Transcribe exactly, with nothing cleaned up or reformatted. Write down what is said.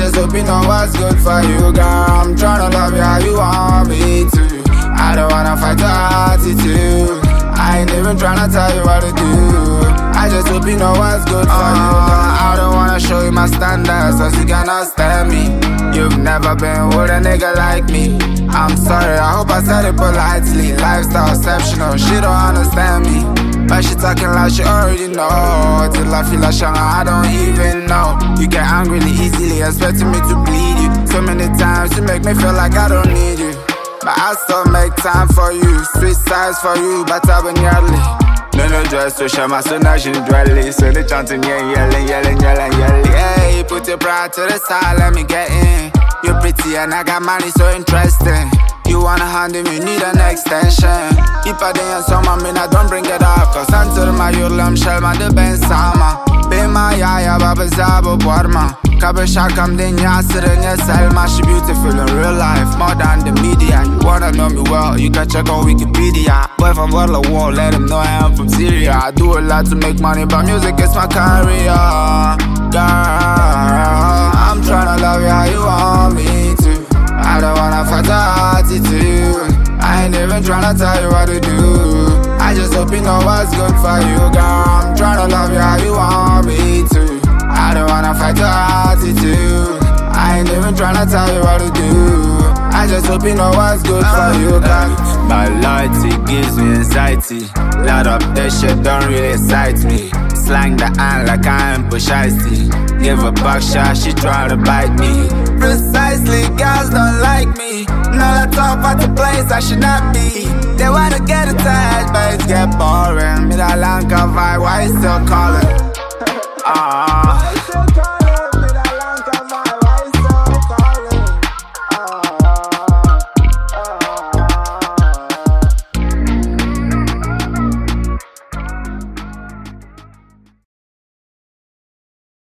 just hope you know what's good for you, girl. I'm tryna love you how you want me to. I don't wanna fight your attitude. I ain't even tryna tell you what to do. I just hope you know what's good for uh, you, girl. I don't wanna show you my standards, cause you cannot stand me. You've never been with a nigga like me. I'm sorry, I hope I said it politely. Lifestyle exceptional, she don't understand me. But she talking like she already know. Till I feel like Shanga, I don't even know. You get angry really easily, expecting me to bleed you. So many times you make me feel like I don't need you. But I still make time for you. Sweet sides for you, but I've been yearly. No, no, just to show my son, I should dwelly. So they chanting, yeah, yelling, yelling, yelling, yelling. Hey, put your pride to the side, let me get in. You're pretty and I got money, so interesting. You wanna hand me, need an extension. If I didn't so I mean I don't bring it up. Cause until my yulam shell, man, the ben sama. Be my yaya, baba zabo borma. Kabe shakam din yasir in your selma. She beautiful in real life, more than the media. You wanna know me well, you can check on Wikipedia. Boy from World of War, let him know I am from Syria. I do a lot to make money, but music is my career. Girl, I'm tryna love you how you want me to. I don't wanna fight your attitude. I ain't even tryna tell you what to do. I just hope you know what's good for you, girl. I'm tryna love you how you want me to. I don't wanna fight your attitude. I ain't even tryna tell you what to do. I just hope you know what's good for you, girl. My loyalty gives me anxiety. Lot of that shit don't really excite me. Slang the hand like I am push icy. Give a buck shot, she try to bite me. Precisely, girls don't like me. Not a top at the place I should not be. They wanna get attached, but it's get boring. Me that Lanka vibe, why you still calling? Ah. Uh,